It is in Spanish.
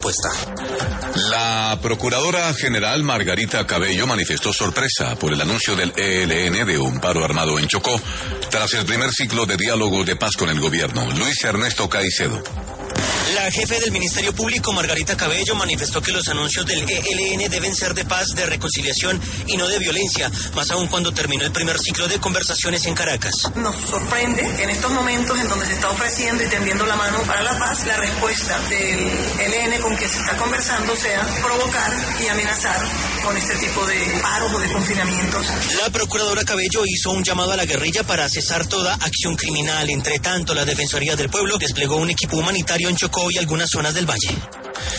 respuesta. La Procuradora General Margarita Cabello manifestó sorpresa por el anuncio del ELN de un paro armado en Chocó tras el primer ciclo de diálogo de paz con el gobierno. Luis Ernesto Caicedo. La jefe del Ministerio Público, Margarita Cabello, manifestó que los anuncios del ELN deben ser de paz, de reconciliación y no de violencia, más aún cuando terminó el primer ciclo de conversaciones en Caracas. Nos sorprende que en estos momentos en donde se está ofreciendo y tendiendo la mano para la paz, la respuesta del ELN con que se está conversando sea provocar y amenazar con este tipo de paros o de confinamientos. La procuradora Cabello hizo un llamado a la guerrilla para cesar toda acción criminal. Entre tanto, la Defensoría del Pueblo desplegó un equipo humanitario en Chocó y algunas zonas del valle.